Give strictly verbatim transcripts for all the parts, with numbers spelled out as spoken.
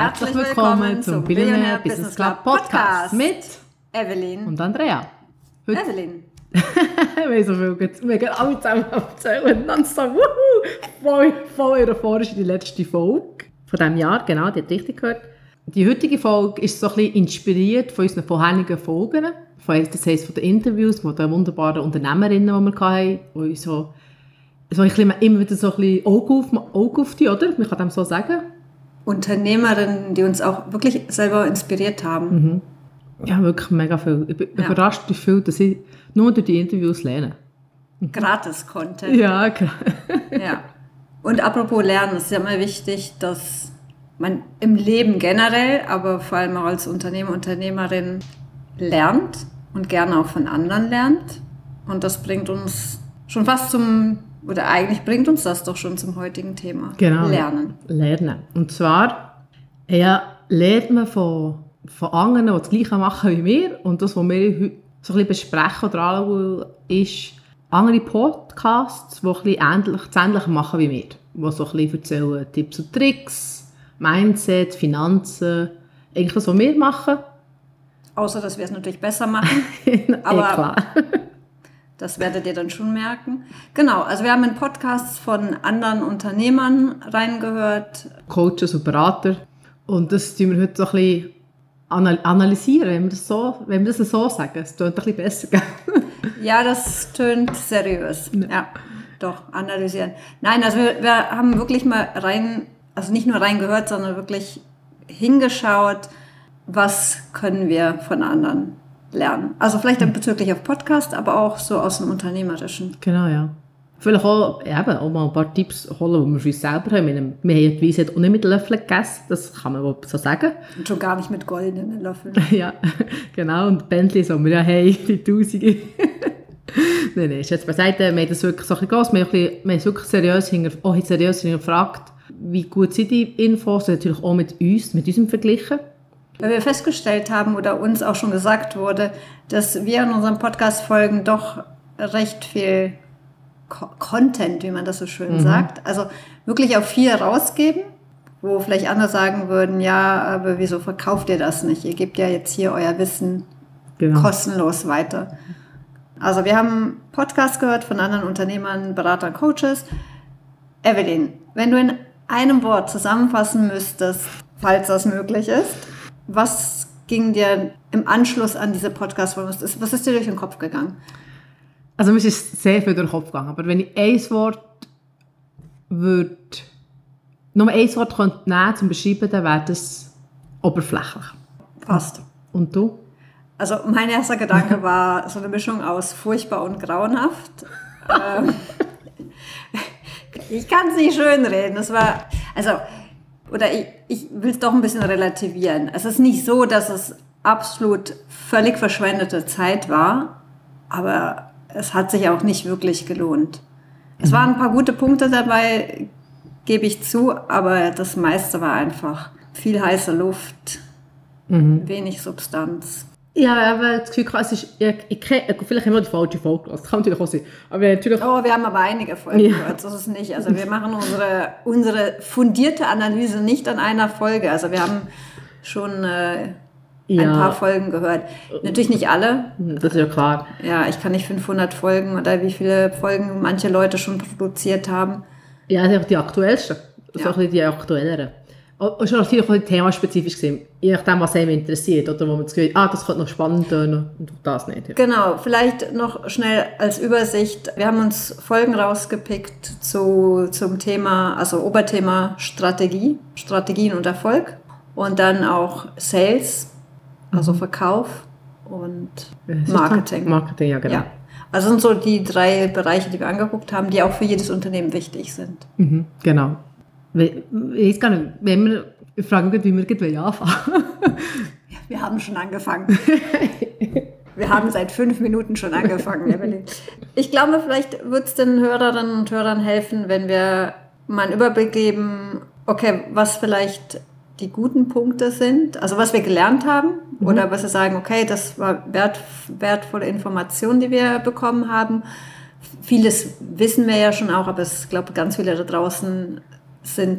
Herzlich willkommen zum Billionaire Business Club Podcast mit Evelyn und Andrea. Heute Evelyn. Wir haben so viel, wir gehen alle zusammen erzählen und dann so, wuhu, voll, voll euphorisch in die letzte Folge von diesem Jahr, genau, die hat richtig gehört. Die heutige Folge ist so ein bisschen inspiriert von unseren vorherigen Folgen, das heisst von den Interviews, von den wunderbaren Unternehmerinnen, die wir hatten, die uns so, so ein bisschen, immer wieder so ein bisschen Auge auf, Auge auf die, oder? Man kann dem so sagen. Unternehmerinnen, die uns auch wirklich selber inspiriert haben. Mhm. Ja, wirklich mega viel. Ich bin ja. überrascht, wie viel, dass ich nur durch die Interviews lerne. Gratis-Content. Ja, klar. Ja. Und apropos Lernen, es ist ja immer wichtig, dass man im Leben generell, aber vor allem auch als Unternehmer, Unternehmerin lernt und gerne auch von anderen lernt. Und das bringt uns schon fast zum... Oder eigentlich bringt uns das doch schon zum heutigen Thema. Genau. Lernen. Lernen. Und zwar ja, lernt man von, von anderen, die das Gleiche machen wie wir. Und das, was wir heute so ein bisschen besprechen oder anschauen, ist andere Podcasts, die ein bisschen ähnlich, das Ähnliche machen wie wir. Die so ein bisschen erzählen Tipps und Tricks, Mindset, Finanzen. Eigentlich das, was wir machen. Außer, dass wir es natürlich besser machen. Aber ja, klar. Das werdet ihr dann schon merken. Genau, also wir haben in Podcasts von anderen Unternehmern reingehört. Coaches und Berater. Und das tun wir heute so ein bisschen analysieren, wenn wir das so, wenn wir das so sagen. Es tönt ein bisschen besser. Ja, das tönt seriös. Ja. ja, doch, analysieren. Nein, also wir, wir haben wirklich mal rein, also nicht nur reingehört, sondern wirklich hingeschaut, was können wir von anderen lernen. Also vielleicht dann bezüglich auf Podcast, aber auch so aus dem Unternehmerischen. Genau, ja. Vielleicht auch, eben, auch mal ein paar Tipps holen, die wir für uns selber haben. Wir haben die Weisheit auch nicht mit Löffeln gegessen, das kann man wohl so sagen. Und schon gar nicht mit goldenen Löffeln. Ja, genau. Und Bentley so, wir ja, hey, die Tausende. Nein, nein, ist jetzt beiseite. Wir haben das wirklich so ein bisschen gross. Wir haben, wir haben es wirklich seriös, hinter, auch seriös hinterfragt, wie gut sind die Infos, natürlich auch mit uns, mit unserem verglichen. Weil wir festgestellt haben oder uns auch schon gesagt wurde, dass wir in unseren Podcast-Folgen doch recht viel Co- Content, wie man das so schön mhm. sagt, also wirklich auf viel rausgeben, wo vielleicht andere sagen würden, ja, aber wieso verkauft ihr das nicht? Ihr gebt ja jetzt hier euer Wissen genau. kostenlos weiter. Also wir haben Podcasts gehört von anderen Unternehmern, Beratern, Coaches. Evelyn, wenn du in einem Wort zusammenfassen müsstest, falls das möglich ist, was ging dir im Anschluss an diese Podcast-Folge? Was ist dir durch den Kopf gegangen? Also mir ist sehr viel durch den Kopf gegangen. Aber wenn ich ein Wort würde, nur ein Wort könnte nehmen zum Beschreiben, dann wäre das oberflächlich. Passt. Und du? Also mein erster Gedanke war so eine Mischung aus furchtbar und grauenhaft. ähm, ich kann es nicht schönreden. Es war, also... Oder ich, ich will es doch ein bisschen relativieren. Es ist nicht so, dass es absolut völlig verschwendete Zeit war, aber es hat sich auch nicht wirklich gelohnt. Es waren ein paar gute Punkte dabei, gebe ich zu, aber das meiste war einfach viel heiße Luft, mhm. wenig Substanz. Ja, aber das Gefühl, es ist, ich, ich, vielleicht haben wir die falsche Folge gehört. Das kann natürlich auch sein. Aber natürlich oh, wir haben aber einige Folgen ja. gehört, so ist es nicht. Also wir machen unsere, unsere fundierte Analyse nicht an einer Folge. Also wir haben schon äh, ja. ein paar Folgen gehört. Natürlich nicht alle. Das ist ja klar. Ja, ich kann nicht fünfhundert Folgen oder wie viele Folgen manche Leute schon produziert haben. Ja, das sind auch die aktuellsten. Das sind ja. auch die aktuelleren. Es war natürlich auch themaspezifisch gewesen, je nachdem, was einem interessiert, oder wo man das Gefühl hat, ah, das könnte noch spannend sein und das nicht. Ja. Genau, vielleicht noch schnell als Übersicht. Wir haben uns Folgen rausgepickt zu, zum Thema, also Oberthema Strategie, Strategien und Erfolg und dann auch Sales, also Verkauf und Marketing. Marketing, ja genau. Ja. Also sind so die drei Bereiche, die wir angeguckt haben, die auch für jedes Unternehmen wichtig sind. Mhm, genau. Ich weiß gar nicht, wenn wir, ich frage mich, wie wir anfangen. Wir haben schon angefangen. Wir haben seit fünf Minuten schon angefangen, Evelyn. Ich glaube, vielleicht wird es den Hörerinnen und Hörern helfen, wenn wir mal einen Überblick geben, okay, was vielleicht die guten Punkte sind, also was wir gelernt haben mhm. oder was wir sagen, okay, das war wert, wertvolle Information, die wir bekommen haben. Vieles wissen wir ja schon auch, aber ich glaube, ganz viele da draußen sind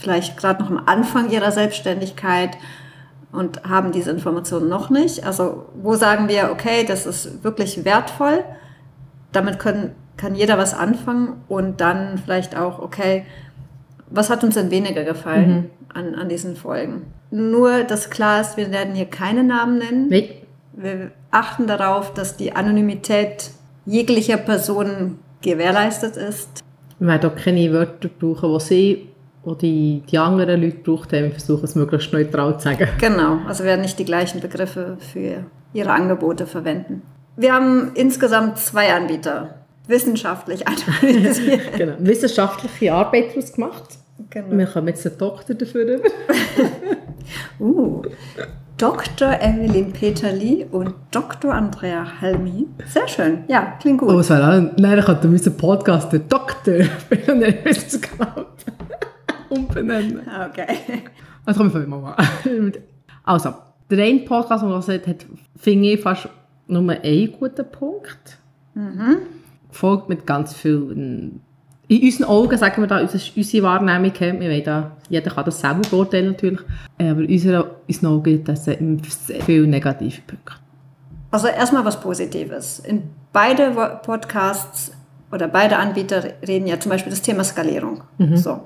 vielleicht gerade noch am Anfang ihrer Selbstständigkeit und haben diese Informationen noch nicht. Also wo sagen wir, okay, das ist wirklich wertvoll, damit können, kann jeder was anfangen und dann vielleicht auch, okay, was hat uns denn weniger gefallen mhm. an, an diesen Folgen? Nur, dass klar ist, wir werden hier keine Namen nennen. Nee. Wir achten darauf, dass die Anonymität jeglicher Person gewährleistet ist. Wir werden auch keine Wörter brauchen, die sie oder die, die anderen Leute gebraucht haben. Wir versuchen es möglichst neutral zu sagen. Genau, also wir werden nicht die gleichen Begriffe für ihre Angebote verwenden. Wir haben insgesamt zwei Anbieter wissenschaftlich analysiert. Genau, wissenschaftliche Arbeit daraus gemacht. Genau. Wir haben jetzt einen Doktor dafür rüber. uh, Doktor Evelyn Peterli und Doktor Andrea Halmi. Sehr schön, ja, klingt gut. Oh, es wäre auch, nein, dann könnte unseren Podcast der Doktor, wenn er nicht wissen kann, umbenennen. Okay. Also kommen wir mal an. Also, der eine Podcast, den man gesagt hat, finde ich fast nur einen guten Punkt. Mhm. Gefolgt mit ganz vielen... In unseren Augen, sagen wir da, unsere Wahrnehmung, wir wollen da, jeder kann das selber beurteilen natürlich, aber in unseren Augen gibt es sehr viele negative Punkte. Also erstmal was Positives. In beide Podcasts oder beide Anbieter reden ja zum Beispiel das Thema Skalierung. Mhm. So.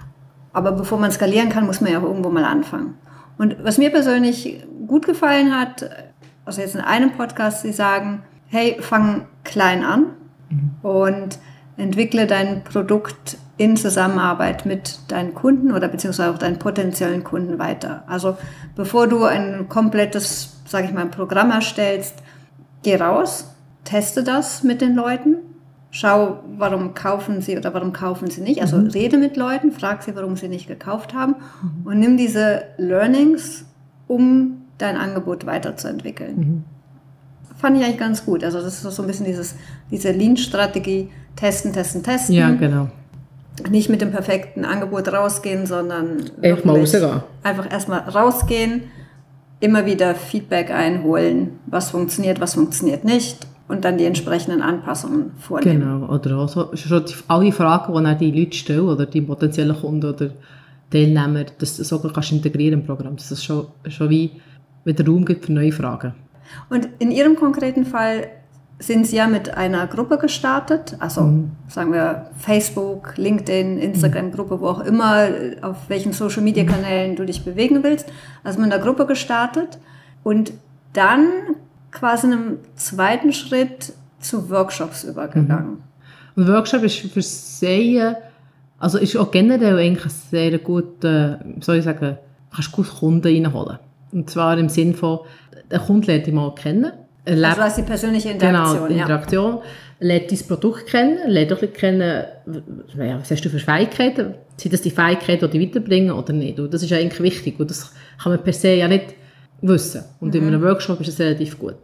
Aber bevor man skalieren kann, muss man ja auch irgendwo mal anfangen. Und was mir persönlich gut gefallen hat, also jetzt in einem Podcast, sie sagen, hey, fang klein an mhm. und entwickle dein Produkt in Zusammenarbeit mit deinen Kunden oder beziehungsweise auch deinen potenziellen Kunden weiter. Also bevor du ein komplettes, sage ich mal, Programm erstellst, geh raus, teste das mit den Leuten, schau, warum kaufen sie oder warum kaufen sie nicht. Also mhm. rede mit Leuten, frag sie, warum sie nicht gekauft haben mhm. und nimm diese Learnings, um dein Angebot weiterzuentwickeln. Mhm. Fand ich eigentlich ganz gut. Also das ist so ein bisschen dieses, diese Lean-Strategie, testen, testen, testen. Ja, genau. Nicht mit dem perfekten Angebot rausgehen, sondern einfach mal rausgehen. Einfach erstmal rausgehen, immer wieder Feedback einholen, was funktioniert, was funktioniert nicht und dann die entsprechenden Anpassungen vornehmen. Genau, oder auch so, schon die, alle Fragen, die dann die Leute stellen, oder die potenziellen Kunden oder Teilnehmer, dass du sogar kannst integrieren im Programm, dass es schon, schon wie wieder Raum gibt für neue Fragen. Und in Ihrem konkreten Fall sind Sie ja mit einer Gruppe gestartet, also mhm. sagen wir Facebook, LinkedIn, Instagram-Gruppe, wo auch immer, auf welchen Social-Media-Kanälen du dich bewegen willst. Also mit einer Gruppe gestartet und dann quasi in einem zweiten Schritt zu Workshops übergegangen. Mhm. Und Workshop ist für sehr, also ist auch generell eigentlich ein sehr guter, soll ich sagen, kannst gut Kunden reinholen. Und zwar im Sinne von, der Kunde lernt dich mal kennen. Also das heißt die persönliche Interaktion. Genau, Interaktion. Ja. Lernt dein Produkt kennen, lernt auch kennen, was hast du für Fähigkeiten, sind das die Fähigkeiten, die dich weiterbringen oder nicht. Und das ist eigentlich wichtig und das kann man per se ja nicht wissen. Und mhm. in einem Workshop ist das relativ gut.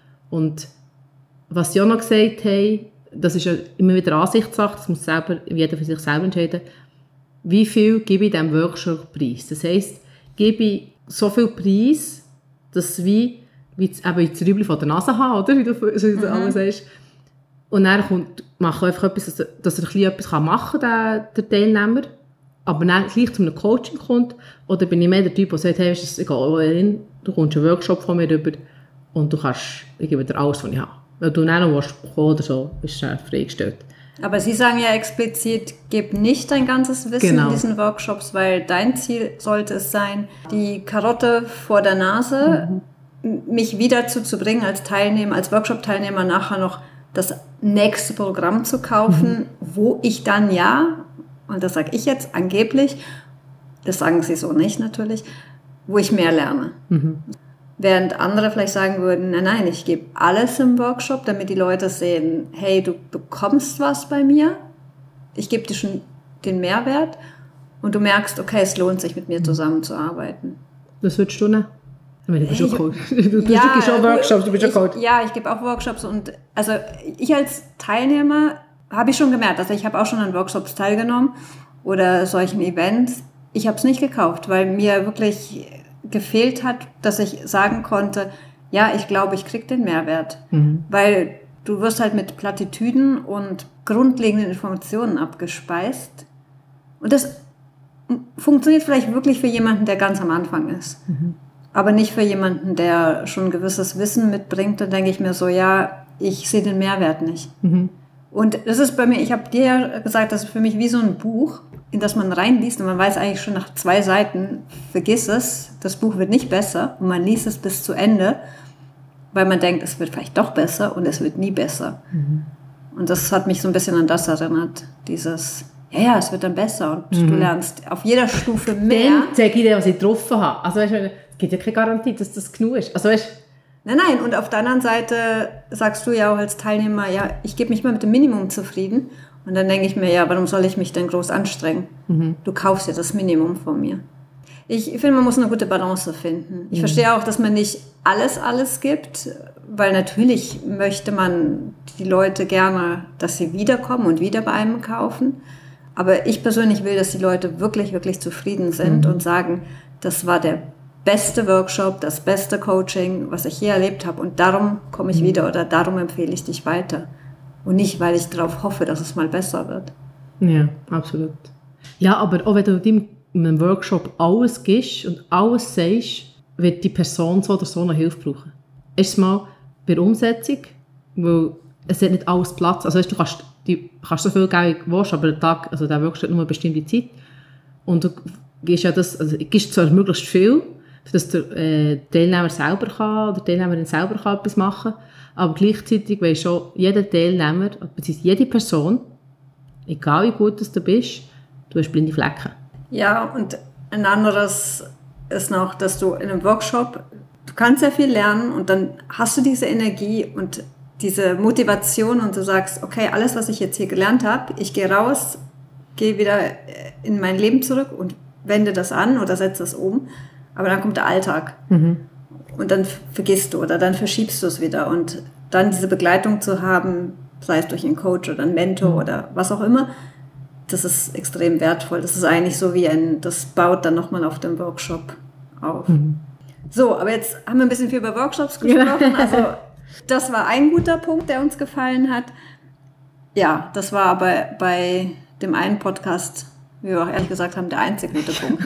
Und was sie auch noch gesagt haben, das ist ja immer wieder Ansichtssache, das muss selber, jeder für sich selber entscheiden, wie viel gebe ich diesem Workshop Preis. Das heisst, gebe ich so viel Preis, dass wie, wie eben das Rübli von der Nase habe, oder? Wie du, wie du mhm. sagst. Und dann kommt, mache einfach etwas, dass er, dass er etwas machen kann, der, der Teilnehmer, aber dann gleich zu einem Coaching kommt, oder bin ich mehr der Typ, der sagt, hey, ist es egal, du kommst einen Workshop von mir rüber und du kannst, ich gebe dir alles, was ich habe. Wenn du dann noch kommen oder so, ist es freigestellt. Aber Sie sagen ja explizit, gib nicht dein ganzes Wissen genau. in diesen Workshops, weil dein Ziel sollte es sein, die Karotte vor der Nase, mhm. mich wieder dazu zu bringen, als Teilnehmer, als Workshop-Teilnehmer nachher noch das nächste Programm zu kaufen, mhm. wo ich dann ja, und das sage ich jetzt angeblich, das sagen Sie so nicht natürlich, wo ich mehr lerne. Mhm. Während andere vielleicht sagen würden, nein, nein, ich gebe alles im Workshop, damit die Leute sehen, hey, du bekommst was bei mir, ich gebe dir schon den Mehrwert und du merkst, okay, es lohnt sich, mit mir zusammenzuarbeiten. Das würdest du nicht? Du bist schon Coach. Du bist ja, schon Workshops, du bist schon Coach. Ja, ich gebe auch Workshops und also ich als Teilnehmer habe ich schon gemerkt, also ich habe auch schon an Workshops teilgenommen oder solchen Events. Ich habe es nicht gekauft, weil mir wirklich gefehlt hat, dass ich sagen konnte, ja, ich glaube, ich kriege den Mehrwert. Mhm. Weil du wirst halt mit Plattitüden und grundlegenden Informationen abgespeist. Und das funktioniert vielleicht wirklich für jemanden, der ganz am Anfang ist. Mhm. Aber nicht für jemanden, der schon ein gewisses Wissen mitbringt. Da denke ich mir so, ja, ich sehe den Mehrwert nicht. Mhm. Und das ist bei mir, ich habe dir ja gesagt, das ist für mich wie so ein Buch, in das man reinliest und man weiß eigentlich schon nach zwei Seiten, vergiss es, das Buch wird nicht besser und man liest es bis zu Ende, weil man denkt, es wird vielleicht doch besser und es wird nie besser. Mhm. Und das hat mich so ein bisschen an das erinnert, dieses, ja, ja, es wird dann besser und mhm. du lernst auf jeder Stufe mehr. Dann zeige ich dir, was ich getroffen habe. Also weißt du, es gibt ja keine Garantie, dass das genug ist. Also weißt Nein, nein, und auf der anderen Seite sagst du ja auch als Teilnehmer, ja, ich gebe mich mal mit dem Minimum zufrieden. Und dann denke ich mir, ja, warum soll ich mich denn groß anstrengen? Mhm. Du kaufst ja das Minimum von mir. Ich finde, man muss eine gute Balance finden. Ich mhm. verstehe auch, dass man nicht alles, alles gibt, weil natürlich möchte man die Leute gerne, dass sie wiederkommen und wieder bei einem kaufen. Aber ich persönlich will, dass die Leute wirklich, wirklich zufrieden sind mhm. und sagen, das war der beste Workshop, das beste Coaching, was ich je erlebt habe. Und darum komme ich mhm. wieder oder darum empfehle ich dich weiter. Und nicht, weil ich darauf hoffe, dass es mal besser wird. Ja, absolut. Ja, aber auch wenn du in einem Workshop alles gibst und alles sagst, wird die Person so oder so noch Hilfe brauchen. Erstmal bei der Umsetzung, weil es hat nicht alles Platz. Also weißt, du kannst, du kannst so viel geben, wie du willst, aber der Tag, also der Workshop hat nur eine bestimmte Zeit. Und du gibst ja das, also gibst zwar möglichst viel, dass der äh, Teilnehmer selber kann oder die Teilnehmerin selber kann etwas machen kann, aber gleichzeitig weiss schon jeder Teilnehmer, beziehungsweise jede Person, egal wie gut du bist, du hast blinde Flecken. Ja, und ein anderes ist noch, dass du in einem Workshop, du kannst sehr viel lernen und dann hast du diese Energie und diese Motivation und du sagst, okay, alles, was ich jetzt hier gelernt habe, ich gehe raus, gehe wieder in mein Leben zurück und wende das an oder setze das um. Aber dann kommt der Alltag mhm. und dann vergisst du oder dann verschiebst du es wieder. Und dann diese Begleitung zu haben, sei es durch einen Coach oder einen Mentor mhm. oder was auch immer, das ist extrem wertvoll. Das ist eigentlich so wie ein, das baut dann nochmal auf dem Workshop auf. Mhm. So, aber jetzt haben wir ein bisschen viel über Workshops gesprochen. Also das war ein guter Punkt, der uns gefallen hat. Ja, das war aber bei dem einen Podcast, wie wir auch ehrlich gesagt haben, der einzige gute Punkt.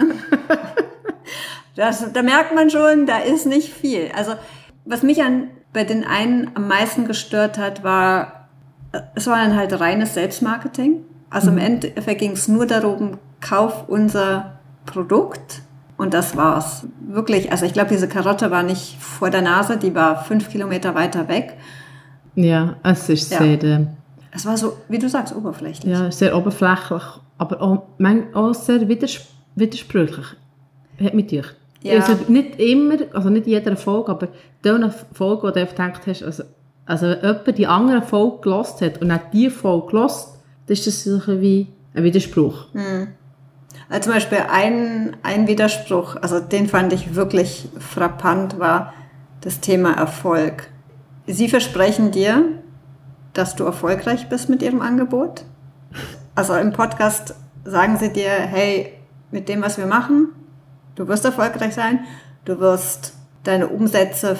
Das, da merkt man schon, da ist nicht viel. Also was mich an, bei den einen am meisten gestört hat, war, es war dann halt reines Selbstmarketing. Also mhm. im Endeffekt ging es nur darum, kauf unser Produkt und das war's. Wirklich, also ich glaube, diese Karotte war nicht vor der Nase, die war fünf Kilometer weiter weg. Ja, es ist ja. sehr... Äh, es war so, wie du sagst, oberflächlich. Ja, sehr oberflächlich, aber auch, auch sehr widers- widersprüchlich. Hat mich gedacht. Ja. Also nicht immer, also nicht in jeder Folge, aber in einer Folge, wo du gedacht hast, also, also wenn jemand die andere Folge gehört hat und auch diese Folge gehört, dann ist das so wie ein Widerspruch. Hm. Also zum Beispiel ein, ein Widerspruch, also den fand ich wirklich frappant, war das Thema Erfolg. Sie versprechen dir, dass du erfolgreich bist mit ihrem Angebot. Also im Podcast sagen sie dir, hey, mit dem, was wir machen, du wirst erfolgreich sein, du wirst deine Umsätze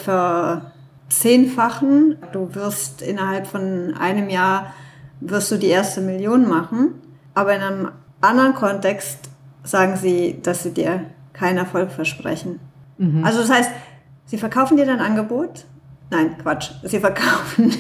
verzehnfachen, du wirst innerhalb von einem Jahr wirst du die erste Million machen, aber in einem anderen Kontext sagen sie, dass sie dir keinen Erfolg versprechen. Mhm. Also das heißt, sie verkaufen dir dein Angebot, nein, Quatsch, sie verkaufen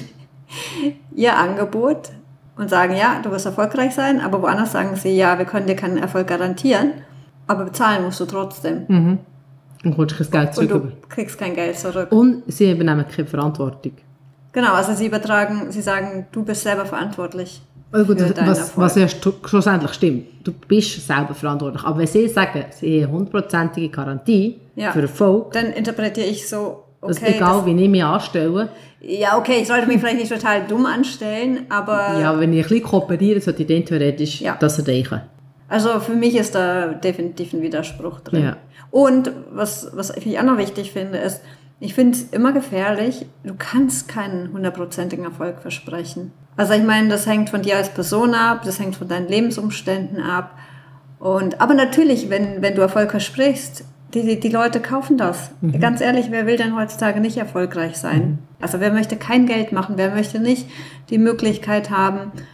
ihr Angebot und sagen, ja, du wirst erfolgreich sein, aber woanders sagen sie, ja, wir können dir keinen Erfolg garantieren, aber bezahlen musst du trotzdem. Mhm. Und kriegst kein Geld zurück. Und du kriegst kein Geld zurück. Und sie übernehmen keine Verantwortung. Genau, also sie übertragen, sie sagen, du bist selber verantwortlich also gut, für deinen was, Erfolg. Was ja schlussendlich stimmt. Du bist selber verantwortlich. Aber wenn sie sagen, sie haben eine hundertprozentige Garantie ja. für Erfolg, dann interpretiere ich so, okay. Das ist egal, das, wie ich mich anstelle. Ja, okay, ich sollte mich vielleicht nicht total dumm anstellen, aber... Ja, wenn ich ein bisschen kooperiere, sollte ich dann theoretisch ja. das erreichen. Also für mich ist da definitiv ein Widerspruch drin. Ja. Und was, was ich auch noch wichtig finde, ist, ich finde es immer gefährlich, du kannst keinen hundertprozentigen Erfolg versprechen. Also ich meine, das hängt von dir als Person ab, das hängt von deinen Lebensumständen ab. Und, aber natürlich, wenn, wenn du Erfolg versprichst, die, die, die Leute kaufen das. Mhm. Ganz ehrlich, wer will denn heutzutage nicht erfolgreich sein? Mhm. Also wer möchte kein Geld machen, wer möchte nicht die Möglichkeit haben,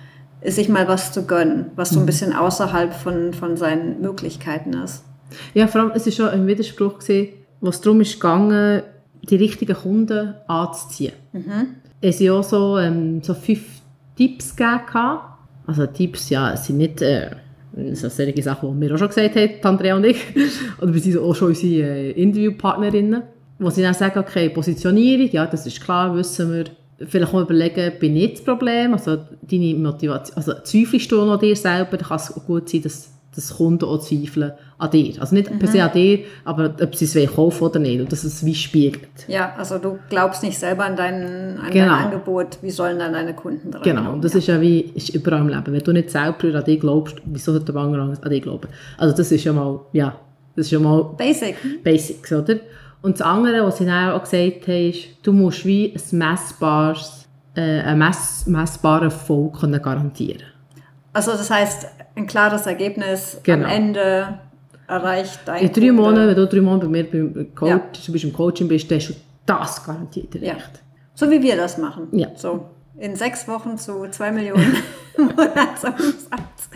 ist sich mal was zu gönnen, was so ein bisschen außerhalb von, von seinen Möglichkeiten ist. Ja, vor allem, es war schon ein Widerspruch, gewesen, wo es darum ging, die richtigen Kunden anzuziehen. Mhm. Es haben auch so, ähm, so fünf Tipps gegeben. Also Tipps, ja, es sind nicht äh, so solche Sachen, die wir auch schon gesagt haben, Andrea und ich. Oder wir sind auch schon unsere äh, Interviewpartnerinnen, wo sie dann sagen, okay, Positionierung, ja, das ist klar, wissen wir. Vielleicht auch überlegen, bin ich das Problem? Also deine Motivation, also zweifelst du noch an dir selber, dann kann es gut sein, dass, dass Kunden auch zweifeln an dir. Also nicht mhm. per se an dir, aber ob sie es kaufen oder nicht und dass es wie spiegelt. Ja, also du glaubst nicht selber an dein, an genau. dein Angebot, wie sollen dann deine Kunden dran Genau, und das ja. ist ja wie ist überall im Leben. Wenn du nicht selber an dich glaubst, wieso sollte der andere an dich glauben? Also das ist ja mal, ja, das ist ja mal Basic. Basics, oder? Und das andere, was sie dann auch gesagt haben, ist, du musst wie ein messbares, äh, einen mess, messbaren Erfolg garantieren. Also das heisst, ein klares Ergebnis genau. am Ende erreicht dein In drei Kunde. Monaten, wenn du drei Monate bei mir beim Coach, ja. zum Beispiel im Coaching bist, dann hast du das garantiert erreicht. Ja. So wie wir das machen. Ja. So in sechs Wochen zu zwei Millionen Monatsumsatz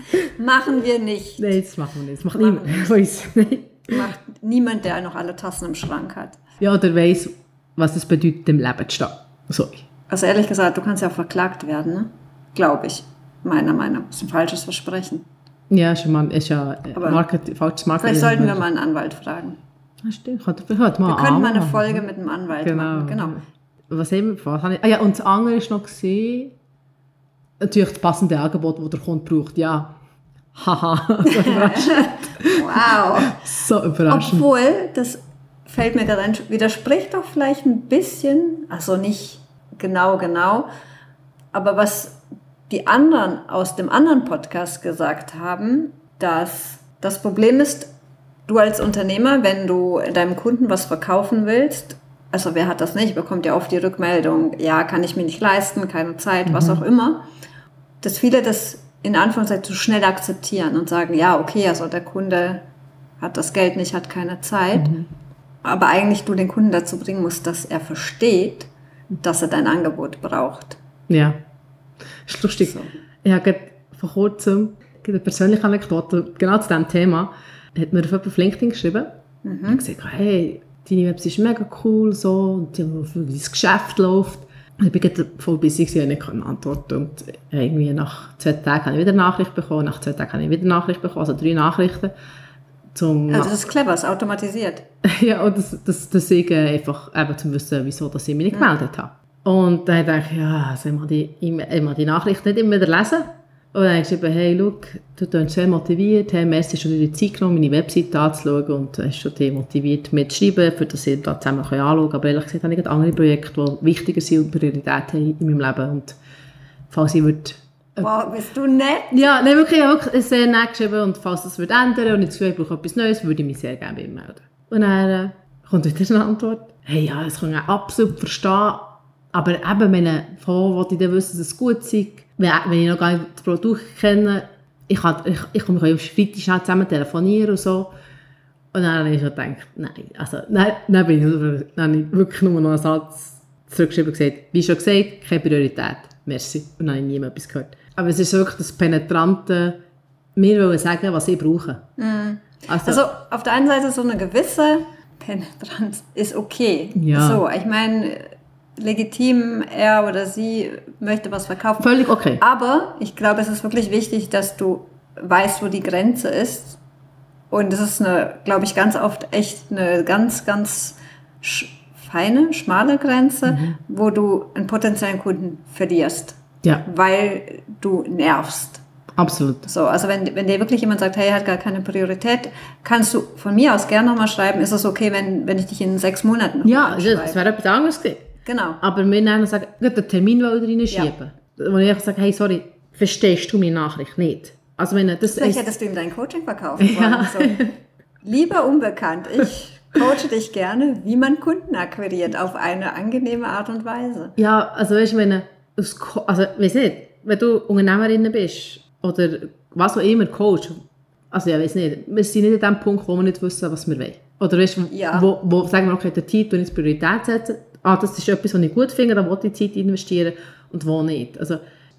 machen wir nicht. Nein, das machen wir nicht. Das macht niemand von uns. Macht niemand, der noch alle Tassen im Schrank hat. Ja, oder weiss, was es bedeutet, im Leben zu stehen. Sorry. Also ehrlich gesagt, du kannst ja auch verklagt werden, ne? Glaube ich. Meiner Meinung nach. Das ist ein falsches Versprechen. Ja, ist ja, ist ja Market, falsches Marketing. Vielleicht sollten wir mal einen Anwalt fragen. Ja, stimmt. Halt mal wir können mal eine Folge mit einem Anwalt genau. machen. Genau. Was haben wir was? Ah ja, und das andere war noch gesehen, natürlich das passende Angebot, das der Kunde braucht. Ja. Haha, so überraschend. Wow. So überraschend. Obwohl, das fällt mir gerade ein, widerspricht doch vielleicht ein bisschen, also nicht genau, genau, aber was die anderen aus dem anderen Podcast gesagt haben, dass das Problem ist, du als Unternehmer, wenn du deinem Kunden was verkaufen willst, also wer hat das nicht, bekommt ja oft die Rückmeldung, ja, kann ich mir nicht leisten, keine Zeit, mhm. was auch immer, dass viele das in Anführungszeichen zu schnell akzeptieren und sagen, ja, okay, also der Kunde hat das Geld nicht, hat keine Zeit, mhm. aber eigentlich du den Kunden dazu bringen musst, dass er versteht, dass er dein Angebot braucht. Ja, das ist lustig. So. Ich habe vor kurzem eine persönliche Anekdote, genau zu diesem Thema, hat mir jemand auf LinkedIn geschrieben mhm. und gesagt, hey, deine Website ist mega cool, so, und wie das Geschäft läuft. Ich bin gerade voll busy gewesen, ich konnte antworten und irgendwie nach zwei Tagen habe ich wieder eine Nachricht bekommen, nach zwei Tagen habe ich wieder eine Nachricht bekommen, also drei Nachrichten. Zum also das ist clever, es ist automatisiert. Ja, und das, das, das ich einfach eben zum Wissen, wieso dass ich mich nicht gemeldet habe. Und dann dachte ich, ja, also ich muss die, ich die Nachricht nicht immer wieder lesen. Und dann habe ich geschrieben, hey, schau, du bist sehr motiviert, hey, merci, hast du dir die Zeit genommen, meine Webseite anzuschauen und hast du dich motiviert mitzuschreiben, für das ich da zusammen anschauen kann. Aber ehrlich gesagt habe ich andere Projekte, die wichtiger sind und Priorität haben in meinem Leben. Und falls ich würde... Äh, wow, bist du nett? Ja, nein, wirklich, ich habe wirklich sehr nett geschrieben und falls das würde ändern und ich das Gefühl, ich brauche etwas Neues, würde ich mich sehr gerne bei ihm melden. Und dann äh, kommt wieder eine Antwort, hey, ja, das kann ich absolut verstehen, aber eben, wenn, von wo wollte ich dann wissen, dass es gut ist, wenn, wenn ich noch gar nicht das Produkt kenne, ich kann, ich, ich kann mich auf Freitag schnell zusammen telefonieren und so. Und dann habe ich schon gedacht, nein, also, nein, dann, bin ich, dann habe ich wirklich nur noch einen Satz zurückgeschrieben und gesagt, wie schon gesagt, keine Priorität, merci. Und dann habe ich niemand etwas gehört. Aber es ist wirklich das Penetrante, mir wollen sagen, was ich brauche. Mm. Also, also auf der einen Seite so eine gewisse Penetranz ist okay. Ja. So, ich meine, legitim, er oder sie möchte was verkaufen. Völlig okay. Aber ich glaube, es ist wirklich wichtig, dass du weißt, wo die Grenze ist. Und das ist eine, glaube ich, ganz oft echt eine ganz, ganz sch- feine, schmale Grenze, mhm. wo du einen potenziellen Kunden verlierst. Ja. Weil du nervst. Absolut. So, also wenn, wenn dir wirklich jemand sagt, hey, er hat gar keine Priorität, kannst du von mir aus gerne nochmal schreiben, ist es okay, wenn, wenn ich dich in sechs Monaten noch Ja, das wäre etwas anderes gewesen. Genau. Aber wir dann sagen, den Termin reinschieben. Ja. Wo ich einfach sage, hey, sorry, verstehst du meine Nachricht nicht? Also wenn das Vielleicht hättest du ihm dein Coaching verkaufen wollen. Ja. So. Lieber Unbekannt, ich coache dich gerne, wie man Kunden akquiriert, auf eine angenehme Art und Weise. Ja, also weißt du, wenn, also, weiss nicht, wenn du Unternehmerin bist oder was auch immer, Coach, also ja, weiss nicht, wir sind nicht an dem Punkt, wo wir nicht wissen, was wir wollen. Oder weißt du, ja. wo, wo sagen wir, okay, der Zeit und Priorität setzen, ah, das ist etwas, was ich gut finde, da will ich Zeit investieren und wo nicht. Also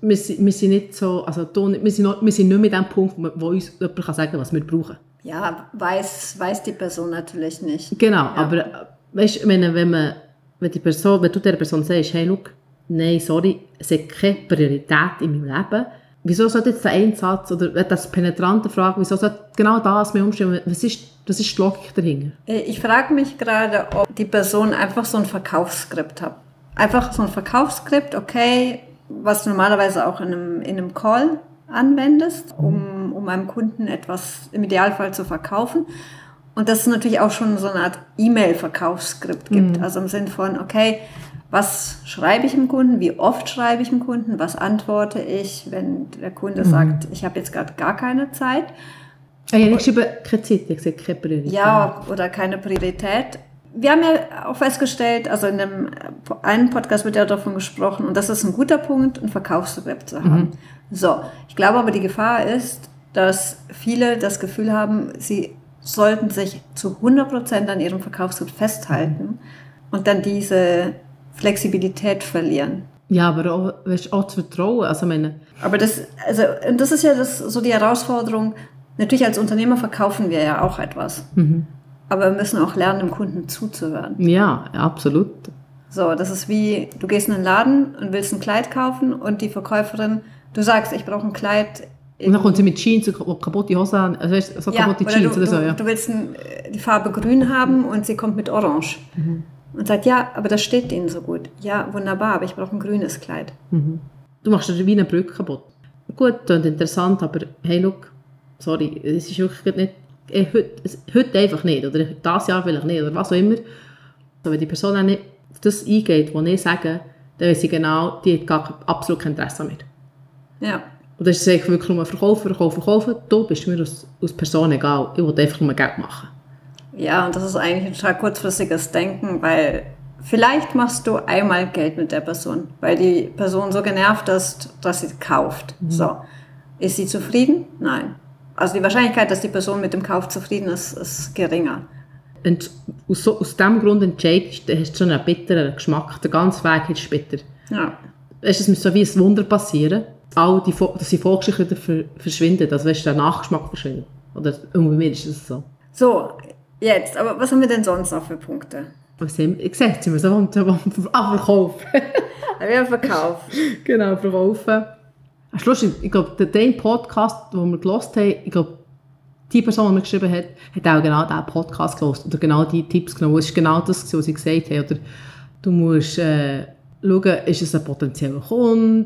wir, sind, wir sind nicht so, also wir sind, noch, wir sind nicht mit dem Punkt, wo, wo uns jemand kann sagen kann, was wir brauchen. Ja, weiß, weiß die Person natürlich nicht. Genau, ja. aber weißt, wenn, wenn, man, wenn, die Person, wenn du der Person sagst, hey, look, nein, sorry, es hat keine Priorität in meinem Leben, wieso sollte jetzt der Einsatz oder das penetrante Frage, wieso sollte genau das mir umstellen? Was ist, was ist die Logik dahinter? Ich frage mich gerade, ob die Person einfach so ein Verkaufsskript hat. Einfach so ein Verkaufsskript, okay, was du normalerweise auch in einem, in einem Call anwendest, um, um einem Kunden etwas im Idealfall zu verkaufen. Und dass es natürlich auch schon so eine Art E-Mail-Verkaufsskript gibt. Mhm. Also im Sinn von, okay, was schreibe ich dem Kunden, wie oft schreibe ich dem Kunden, was antworte ich, wenn der Kunde mhm. sagt, ich habe jetzt gerade gar keine Zeit. Ah, ja, ich schreibe keine Zeit, ich sage keine Priorität. Ja, oder keine Priorität. Wir haben ja auch festgestellt, also in dem einen Podcast wird ja davon gesprochen, und das ist ein guter Punkt, ein Verkaufsskript zu haben. Mhm. So, ich glaube aber, die Gefahr ist, dass viele das Gefühl haben, sie sollten sich zu hundert Prozent an ihrem Verkaufsskript festhalten mhm. und dann diese Flexibilität verlieren. Ja, aber auch, weißt, auch zu vertrauen. Also meine aber das, also, das ist ja das, so die Herausforderung. Natürlich als Unternehmer verkaufen wir ja auch etwas. Mhm. Aber wir müssen auch lernen, dem Kunden zuzuhören. Ja, absolut. So, das ist wie, du gehst in einen Laden und willst ein Kleid kaufen und die Verkäuferin, du sagst, ich brauche ein Kleid. Und dann kommt sie mit Jeans, so kaputte Hose an, also weißt, so ja, kaputte oder Jeans du, oder so. Du, ja. du willst ein, die Farbe grün haben und sie kommt mit orange. Mhm. Und sagt, ja, aber das steht ihnen so gut. Ja, wunderbar, aber ich brauche ein grünes Kleid. Mhm. Du machst dir wie eine Brücke kaputt. Gut, das ist interessant, aber hey, look, sorry, es ist wirklich nicht, eh, heute, heute einfach nicht, oder das Jahr vielleicht nicht, oder was auch immer. Also wenn die Person auch nicht auf das eingeht, was ich sage, dann weiß ich genau, die hat gar absolut kein Interesse mehr. Ja. Und das ist eigentlich wirklich nur verkaufen, verkaufen, verkaufen. Du bist mir als, als Person egal, ich will einfach nur Geld machen. Ja, und das ist eigentlich ein total kurzfristiges Denken, weil vielleicht machst du einmal Geld mit der Person, weil die Person so genervt ist, dass sie kauft. Mhm. So. Ist sie zufrieden? Nein. Also die Wahrscheinlichkeit, dass die Person mit dem Kauf zufrieden ist, ist geringer. Und aus, so, aus diesem Grund entscheidest du, hast du schon einen bitteren Geschmack. Der ganze Weg ist bitter. Ja. Es muss so wie ein Wunder passieren, all die, dass die Vorgeschichte wieder verschwinden, also weißt, der Nachgeschmack verschwindet. Oder irgendwie mir ist es so. So, jetzt, aber was haben wir denn sonst noch für Punkte? Was haben wir? Ich sehe, jetzt sind wir so am Verkaufen. Wir haben Verkauf. Genau, Verkaufen. Ach, lustig, ich glaube, der Podcast, den wir gehört haben, ich glaube, die Person, die mir geschrieben hat, hat auch genau diesen Podcast gehört oder genau die Tipps genommen. Es ist genau das, was sie gesagt haben. Oder du musst äh, schauen, ist es ein potenzieller Kunde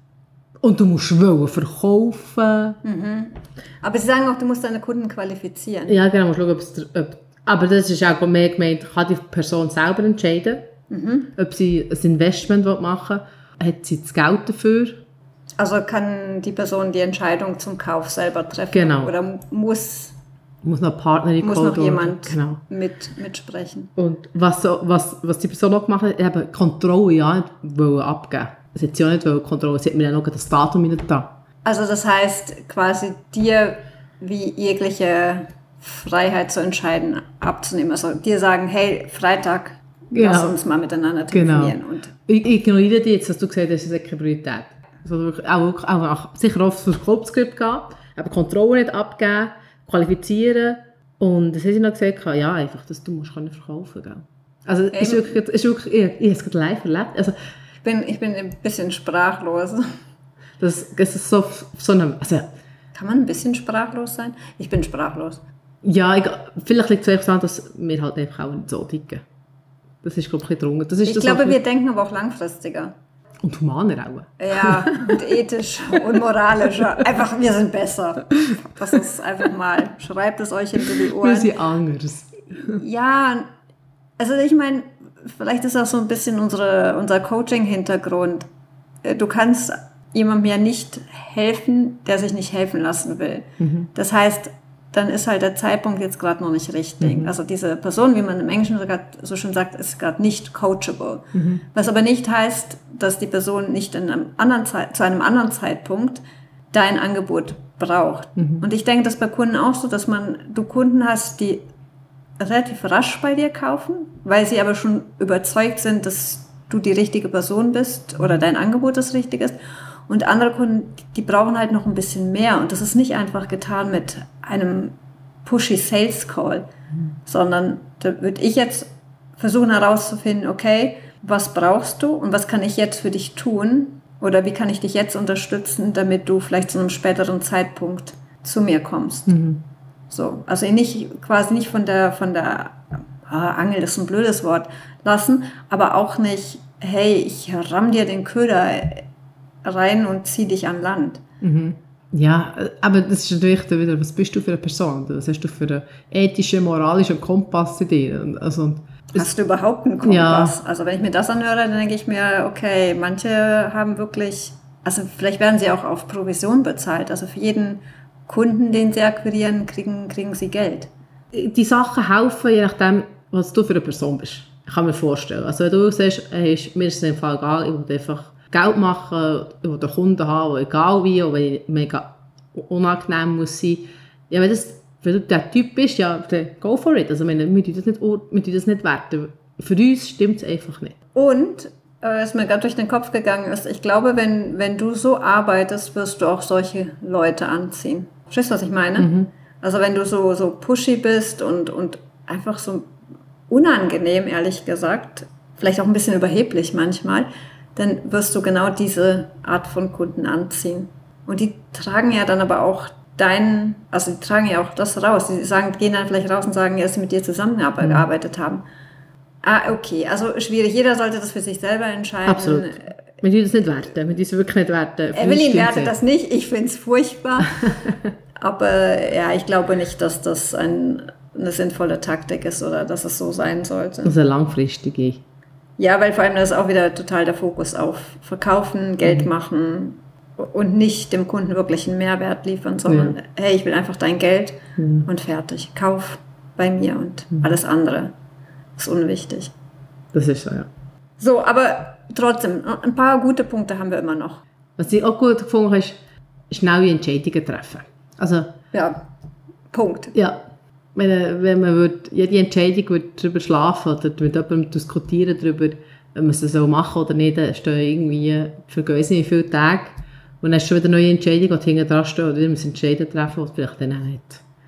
und du musst wollen verkaufen. Mhm. Aber sie sagen auch, du musst deine Kunden qualifizieren. Ja, genau, musst schauen, ob es, ob, aber das ist auch mehr gemeint, kann die Person selber entscheiden, mhm. ob sie ein Investment machen will, hat sie das Geld dafür. Also kann die Person die Entscheidung zum Kauf selber treffen? Genau. Oder muss, muss noch Partnerin muss noch jemand genau. mit, mitsprechen? Und was, was, was die Person auch gemacht hat, eben Kontrolle ja nicht abgeben. Das hat sie auch nicht Kontrolle, sie hat mir ja noch das Datum nicht da. Also das heißt quasi dir wie jegliche Freiheit zu entscheiden abzunehmen. Also dir sagen, hey, Freitag, genau. Lass uns mal miteinander telefonieren. Genau. Und ich ignoriere dich jetzt, dass du gesagt hast, das ist keine Priorität. Also auch, auch sicher aufs Verkaufsskript gehen, aber Kontrolle nicht abgeben, qualifizieren und das habe ich noch gesagt, ja, einfach, dass du musst können verkaufen können. Also ähm, ist wirklich, ist wirklich, ich, ich habe es gerade live erlebt. Also, ich, bin, ich bin ein bisschen sprachlos. Das, das ist so, so eine, also, kann man ein bisschen sprachlos sein? Ich bin sprachlos. Ja, ich, vielleicht liegt es einfach daran, dass wir halt einfach auch nicht so ticken. Das ist, glaube ich, ein bisschen drunter. Das ist ich das, glaube, wir denken aber auch langfristiger. Und humaner auch. Ja, und ethisch und moralischer. Einfach, wir sind besser. Das ist einfach mal, schreibt es euch hinter die Ohren. Wir sind anders. Ja, also ich meine, vielleicht ist auch so ein bisschen unsere, unser Coaching-Hintergrund. Du kannst jemandem ja nicht helfen, der sich nicht helfen lassen will. Mhm. Das heißt, dann ist halt der Zeitpunkt jetzt gerade noch nicht richtig. Mhm. Also diese Person, wie man im Englischen so schön sagt, ist gerade nicht coachable. Mhm. Was aber nicht heißt, dass die Person nicht in einem anderen Zeit, zu einem anderen Zeitpunkt dein Angebot braucht. Mhm. Und ich denke, das ist bei Kunden auch so, dass man, du Kunden hast, die relativ rasch bei dir kaufen, weil sie aber schon überzeugt sind, dass du die richtige Person bist oder dein Angebot das Richtige ist. Und andere Kunden, die brauchen halt noch ein bisschen mehr. Und das ist nicht einfach getan mit einem pushy Sales Call, mhm. sondern da würde ich jetzt versuchen herauszufinden, okay, was brauchst du und was kann ich jetzt für dich tun oder wie kann ich dich jetzt unterstützen, damit du vielleicht zu einem späteren Zeitpunkt zu mir kommst. Mhm. So, also nicht quasi nicht von der von der ah, Angel, das ist ein blödes Wort, lassen, aber auch nicht, hey, ich ramm dir den Köder rein und zieh dich an Land. Mhm. Ja, aber das ist natürlich wieder, was bist du für eine Person? Was hast du für einen ethischen, moralischen Kompass in dir? Also, hast du überhaupt einen Kompass? Ja. Also wenn ich mir das anhöre, dann denke ich mir, okay, manche haben wirklich, also vielleicht werden sie auch auf Provision bezahlt. Also für jeden Kunden, den sie akquirieren, kriegen, kriegen sie Geld. Die Sachen helfen, je nachdem, was du für eine Person bist. Ich kann mir vorstellen. Also wenn du sagst, hey, mir ist es im Fall egal, ich will einfach Geld machen, ich will den Kunden haben, egal wie, auch wenn ich mega unangenehm muss sein. Ja, wenn, das, wenn du der Typ bist, ja, dann go for it. Also wir tun das nicht, wir tun das nicht werten. Für uns stimmt es einfach nicht. Und, äh, was mir gerade durch den Kopf gegangen ist, ich glaube, wenn, wenn du so arbeitest, wirst du auch solche Leute anziehen. Verstehst du, was ich meine? Mhm. Also wenn du so, so pushy bist und, und einfach so unangenehm, ehrlich gesagt, vielleicht auch ein bisschen überheblich manchmal, dann wirst du genau diese Art von Kunden anziehen. Und die tragen ja dann aber auch deinen, also die tragen ja auch das raus. Die sagen, gehen dann vielleicht raus und sagen, dass sie mit dir zusammengearbeitet mhm. haben. Ah, okay, also schwierig. Jeder sollte das für sich selber entscheiden. Absolut. Wir dürfen das nicht werten. Wir dürfen es wirklich nicht werten. Evelyn wertet das nicht. Ich finde es furchtbar. Aber ja, ich glaube nicht, dass das ein, eine sinnvolle Taktik ist oder dass es so sein sollte. Das ist eine langfristige. Ja, weil vor allem das ist auch wieder total der Fokus auf Verkaufen, Geld mhm. machen und nicht dem Kunden wirklich einen Mehrwert liefern, sondern ja. hey, ich will einfach dein Geld mhm. und fertig. Kauf bei mir und mhm. alles andere ist unwichtig. Das ist so, ja. So, aber trotzdem, ein paar gute Punkte haben wir immer noch. Was ich auch gut gefunden habe, ist schnelle Entscheidungen treffen. Also, ja, Punkt. Ja, wenn, wenn man würde, jede Entscheidung würde darüber schlafen oder mit jemandem diskutieren darüber, ob man es so machen oder nicht, dann stehen irgendwie, vergehen nicht viele Tage und dann hast du schon wieder eine neue Entscheidung, die hinten dran steht oder wieder muss Entscheidungen treffen, die vielleicht dann auch nicht.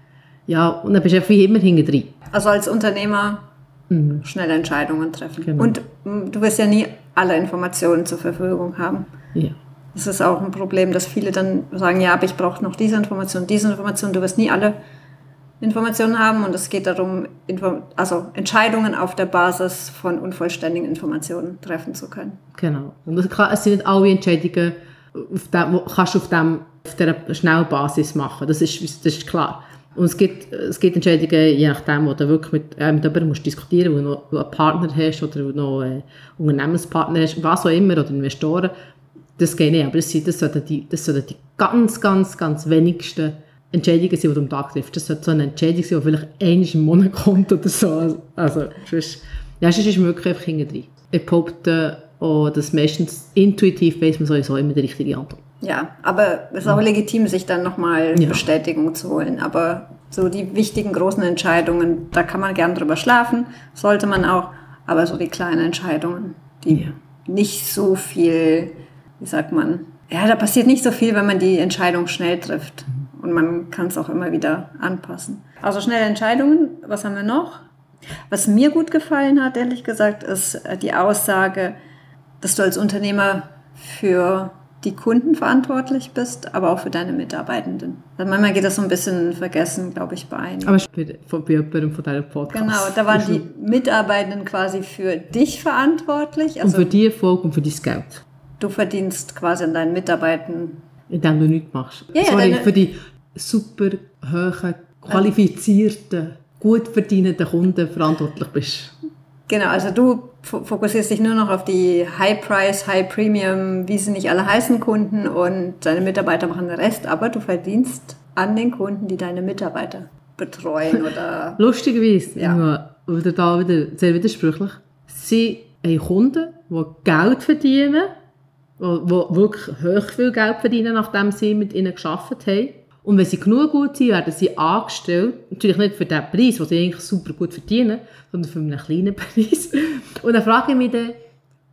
Ja, und dann bist du einfach wie immer hinten drin. Also als Unternehmer mhm. schnelle Entscheidungen treffen. Genau. Und du wirst ja nie alle Informationen zur Verfügung haben. Ja. Das ist auch ein Problem, dass viele dann sagen, ja, aber ich brauche noch diese Information, diese Information. Du wirst nie alle Informationen haben und es geht darum, also Entscheidungen auf der Basis von unvollständigen Informationen treffen zu können. Genau. Und das kann, es sind nicht alle Entscheidungen, auf dem, wo kannst du auf, dem, auf dieser schnellen Basis machen. Das ist, das ist klar. Und es gibt, es gibt Entscheidungen, je nachdem, wo du wirklich mit, äh, mit jemandem musst diskutieren musst, wo du einen Partner hast oder noch einen Unternehmenspartner hast, was auch immer, oder Investoren. Das geht nicht, aber das, das, sollten die, das sollten die ganz, ganz, ganz wenigsten Entscheidungen sein, die du am Tag triffst. Das sollte so eine Entscheidung sein, die vielleicht einmal im Monat kommt oder so. Also, sonst, ja, sonst ist es wirklich einfach hinten drin. Ich behaupte auch, dass meistens intuitiv weiss man sowieso immer die richtige Antwort. Ja, aber es ist auch legitim, sich dann nochmal ja. Bestätigung zu holen. Aber so die wichtigen, großen Entscheidungen, da kann man gern drüber schlafen, sollte man auch. Aber so die kleinen Entscheidungen, die ja. nicht so viel, wie sagt man, ja, da passiert nicht so viel, wenn man die Entscheidung schnell trifft. Und man kann es auch immer wieder anpassen. Also schnelle Entscheidungen, was haben wir noch? Was mir gut gefallen hat, ehrlich gesagt, ist die Aussage, dass du als Unternehmer für die Kunden verantwortlich bist, aber auch für deine Mitarbeitenden. Also manchmal geht das so ein bisschen vergessen, glaube ich, bei einigen. Aber von jemandem von deinem Podcast. Genau, da waren die Mitarbeitenden quasi für dich verantwortlich. Also und für die Erfolg und für dein Geld. Du verdienst quasi an deinen Mitarbeitenden. Indem du nichts machst. Ja, Sorry, ja, für die super hohen, qualifizierten, gut verdienenden Kunden verantwortlich bist. Genau, also du fokussierst dich nur noch auf die High-Price, High-Premium, wie sie nicht alle heißen, Kunden und deine Mitarbeiter machen den Rest, aber du verdienst an den Kunden, die deine Mitarbeiter betreuen oder... Lustigerweise, ja. Wieder da wieder sehr widersprüchlich, sie haben Kunden, die Geld verdienen, die wirklich hoch viel Geld verdienen, nachdem sie mit ihnen gearbeitet haben. Und wenn sie genug gut sind, werden sie angestellt. Natürlich nicht für den Preis, den sie eigentlich super gut verdienen, sondern für einen kleinen Preis. Und dann frage ich mich dann,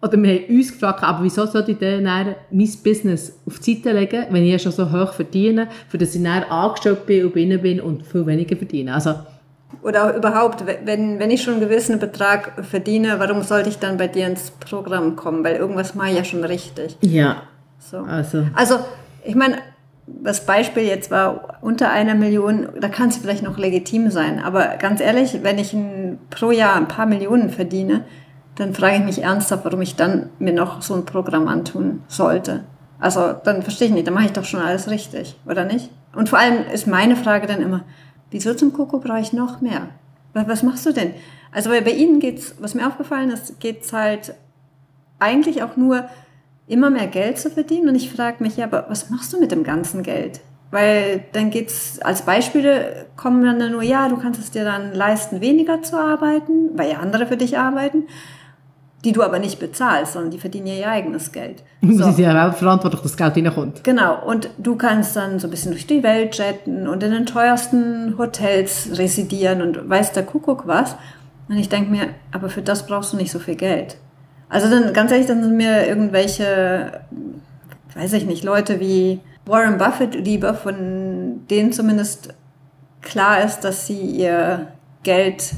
Oder wir haben uns gefragt, aber wieso sollte ich denn dann mein Business auf die Seite legen, wenn ich ja schon so hoch verdiene, für das ich dann angestellt bin und binnen bin und viel weniger verdiene. Also, oder überhaupt, wenn, wenn ich schon einen gewissen Betrag verdiene, warum sollte ich dann bei dir ins Programm kommen? Weil irgendwas mache ich ja schon richtig. Ja. So. Also. also, ich meine, das Beispiel jetzt war unter einer Million, da kann es vielleicht noch legitim sein. Aber ganz ehrlich, wenn ich ein, pro Jahr ein paar Millionen verdiene, dann frage ich mich ernsthaft, warum ich dann mir noch so ein Programm antun sollte. Also, dann verstehe ich nicht, dann mache ich doch schon alles richtig, oder nicht? Und vor allem ist meine Frage dann immer, wieso zum Kuckuck brauche ich noch mehr? Was, was machst du denn? Also, weil bei Ihnen geht's, was mir aufgefallen ist, geht's halt eigentlich auch nur, immer mehr Geld zu verdienen. Und ich frage mich, ja, aber was machst du mit dem ganzen Geld? Weil dann geht's, als Beispiele kommen dann nur, ja, du kannst es dir dann leisten, weniger zu arbeiten, weil ja andere für dich arbeiten, die du aber nicht bezahlst, sondern die verdienen ja ihr eigenes Geld. So. Sie sind ja auch verantwortlich, dass das Geld reinkommt. Genau, und du kannst dann so ein bisschen durch die Welt jetten und in den teuersten Hotels residieren und weiß der Kuckuck was. Und ich denke mir, aber für das brauchst du nicht so viel Geld. Also dann, ganz ehrlich, dann sind mir irgendwelche, weiß ich nicht, Leute wie Warren Buffett lieber, von denen zumindest klar ist, dass sie ihr Geld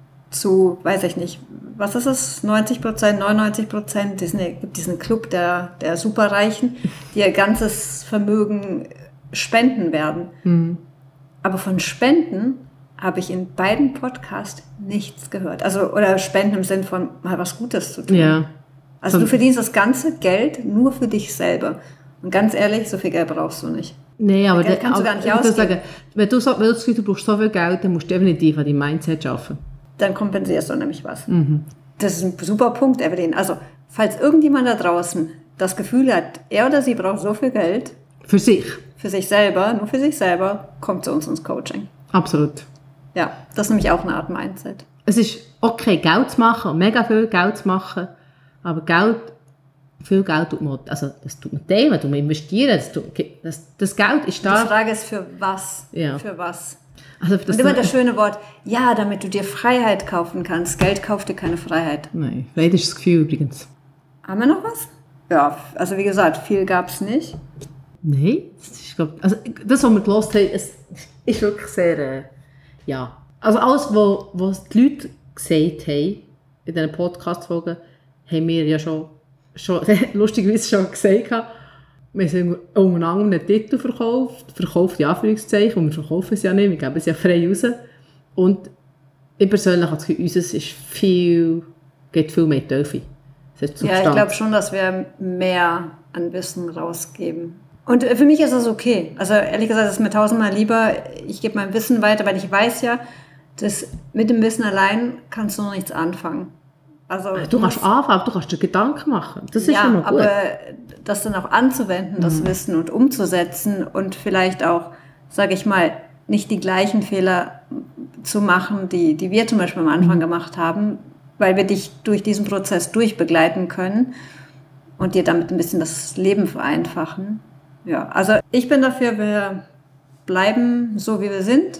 zu, weiß ich nicht, was ist es, neunzig Prozent, neunundneunzig Prozent, es gibt diesen Club der, der Superreichen, die ihr ganzes Vermögen spenden werden. Mhm. Aber von Spenden habe ich in beiden Podcasts nichts gehört. Also, oder Spenden im Sinn von mal was Gutes zu tun. Ja. Also du verdienst das ganze Geld nur für dich selber. Und ganz ehrlich, so viel Geld brauchst du nicht. Nee, aber Geld kannst du gar nicht ausgeben. Sagen, wenn du, so, wenn du das Gefühl, du brauchst so viel Geld, dann musst du definitiv an deinem Mindset arbeiten. Dann kompensierst du nämlich was. Mhm. Das ist ein super Punkt, Evelyn. Also, falls irgendjemand da draußen das Gefühl hat, er oder sie braucht so viel Geld. Für sich. Für sich selber, nur für sich selber, kommt zu uns ins Coaching. Absolut. Ja, das ist nämlich auch eine Art Mindset. Es ist okay, Geld zu machen und mega viel Geld zu machen, aber Geld, viel Geld tut man, also das tut man teilen, tut man investieren, das, tut, das, das Geld ist da. Die Frage ist, für was? Ja. Für was? Also das und immer das schöne Wort, ja, damit du dir Freiheit kaufen kannst. Geld kauft dir keine Freiheit. Nein, Freiheit ist das Gefühl übrigens. Haben wir noch was? Ja, also wie gesagt, viel gab es nicht. Nein, das ist, glaub, also das, was wir gehört haben, es ist wirklich sehr, äh, ja. Also alles, was, was die Leute gesagt haben, in diesen Podcast-Folgen, haben wir ja schon, schon lustigerweise schon gesagt. Wir haben untereinander einen Titel verkauft, verkauft in Anführungszeichen, und wir verkaufen es ja nicht, wir geben es ja frei raus. Und ich persönlich habe das Gefühl, unseres ist viel, geht viel mehr in die Tiefe. Ja, ich glaube schon, dass wir mehr an Wissen rausgeben. Und für mich ist das okay. Also ehrlich gesagt, es ist mir tausendmal lieber, ich gebe mein Wissen weiter, weil ich weiß ja, dass mit dem Wissen allein kannst du noch nichts anfangen. Also, du kannst anfangen, du kannst dir Gedanken machen. Das ist ja, schon mal gut. Aber das dann auch anzuwenden, das mhm. Wissen und umzusetzen und vielleicht auch, sage ich mal, nicht die gleichen Fehler zu machen, die, die wir zum Beispiel am Anfang mhm. gemacht haben, weil wir dich durch diesen Prozess durchbegleiten können und dir damit ein bisschen das Leben vereinfachen. Ja, also ich bin dafür, wir bleiben so, wie wir sind.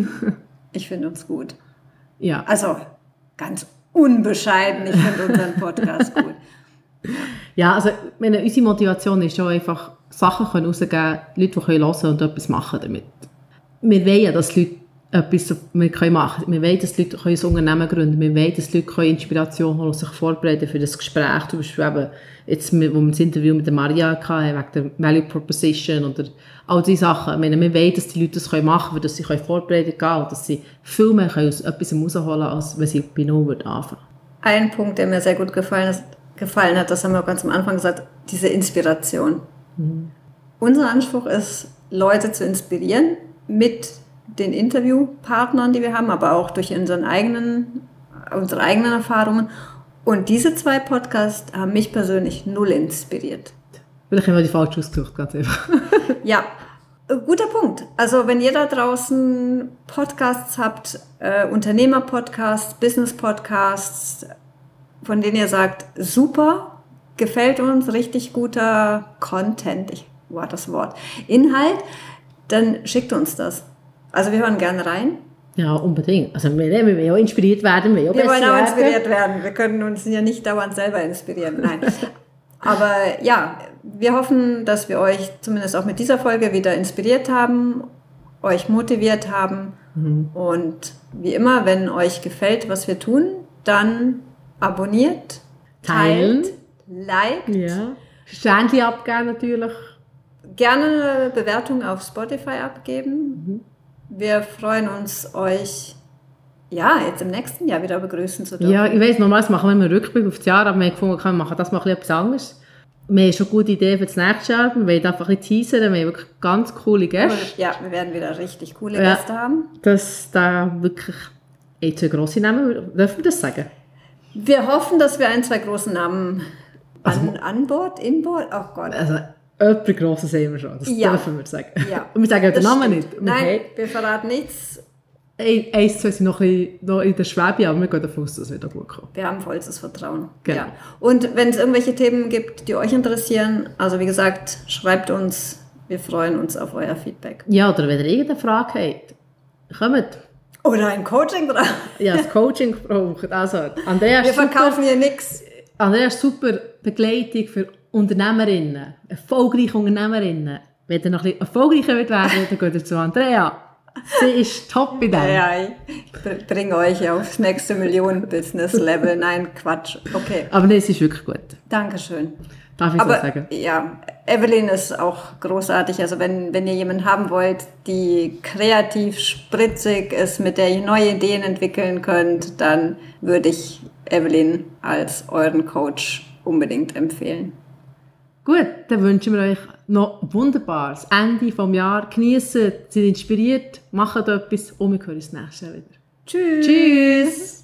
Ich finde uns gut. Ja. Also ganz unbescheiden, ich finde unseren Podcast gut. Ja, also meine, unsere Motivation ist schon einfach, Sachen können rausgeben, Leute, die hören können und etwas machen damit. Wir wollen ja, dass Leute etwas wir können machen können. Wir wollen, dass Leute ein Unternehmen gründen können. Wir wollen, dass Leute Inspiration holen und sich vorbereiten für das Gespräch. Zum Beispiel eben, jetzt, wo wir das Interview mit der Maria hatten, wegen der Value Proposition oder all diese Sachen. Ich meine, wir wollen, dass die Leute das machen können, dass sie vorbereitet gehen und dass sie viel mehr aus etwas herausholen können, als wenn sie bei Null anfangen. Ein Punkt, der mir sehr gut gefallen, ist, gefallen hat, das haben wir auch ganz am Anfang gesagt, diese Inspiration. Mhm. Unser Anspruch ist, Leute zu inspirieren mit den Interviewpartnern, die wir haben, aber auch durch unseren eigenen, unsere eigenen Erfahrungen. Und diese zwei Podcasts haben mich persönlich null inspiriert. Vielleicht haben wir die falsch ausgesucht, ganz einfach. Ja, guter Punkt. Also wenn ihr da draußen Podcasts habt, äh, Unternehmer-Podcasts, Business-Podcasts, von denen ihr sagt, super, gefällt uns, richtig guter Content, ich war das Wort, Inhalt, dann schickt uns das. Also wir hören gerne rein Ja, unbedingt. Also wir, wir wollen auch inspiriert werden. Wir, wir wollen auch werden. inspiriert werden. Wir können uns ja nicht dauernd selber inspirieren. Nein. Aber ja, wir hoffen, dass wir euch zumindest auch mit dieser Folge wieder inspiriert haben, euch motiviert haben. Mhm. Und wie immer, wenn euch gefällt, was wir tun, dann abonniert, teilen, teilt, liked. Ja. Sternchen abgeben natürlich. Gerne eine Bewertung auf Spotify abgeben. Mhm. Wir freuen uns, euch ja, jetzt im nächsten Jahr wieder begrüßen zu dürfen. Ja, ich weiss, normalerweise machen wir immer einen Rückblick auf das Jahr, aber wir haben gefunden, wir machen das mal etwas anderes. Wir haben schon gute Ideen für das nächste Jahr. Wir wollen einfach ein bisschen teasern. Wir haben wirklich ganz coole Gäste. Ja, wir werden wieder richtig coole ja, Gäste haben. Dass da wirklich ein, zwei grosse Namen, dürfen wir das sagen? Wir hoffen, dass wir ein, zwei große Namen an, also, an Bord, in Bord, oh Gott. Also, etwas Grosses sehen wir schon, das ja. dürfen wir sagen. Ja. Und wir sagen den Namen nicht. Wir Nein, haben, wir verraten nichts. Eins, zwei sind noch, ein, noch in der Schwebe, aber wir gehen davon aus, dass es wieder gut kommt. Wir haben vollstes Vertrauen. Genau. Ja. Und wenn es irgendwelche Themen gibt, die euch interessieren, also wie gesagt, schreibt uns, wir freuen uns auf euer Feedback. Ja, oder wenn ihr irgendeine Frage habt, kommt. Oder ein Coaching braucht. Ja, das Coaching braucht. Also, Andrea wir verkaufen super, hier nichts. Andrea ist super Begleitung für Unternehmerinnen, erfolgreiche Unternehmerinnen. Wenn ihr noch ein bisschen erfolgreicher werden wollt, dann geht ihr zu Andrea. Sie ist top in dem. Ja, ich bringe euch aufs nächste Millionen-Business-Level. Nein, Quatsch. Okay. Aber nee, es ist wirklich gut. Dankeschön. Darf ich Aber, so sagen? Ja, Evelyn ist auch großartig. Also wenn, wenn ihr jemanden haben wollt, die kreativ, spritzig ist, mit der ihr neue Ideen entwickeln könnt, dann würde ich Evelyn als euren Coach unbedingt empfehlen. Gut, dann wünschen wir euch noch ein wunderbares Ende des Jahres. Geniessen, seid inspiriert, macht etwas und wir hören uns nächstes Jahr wieder. Tschüss! Tschüss!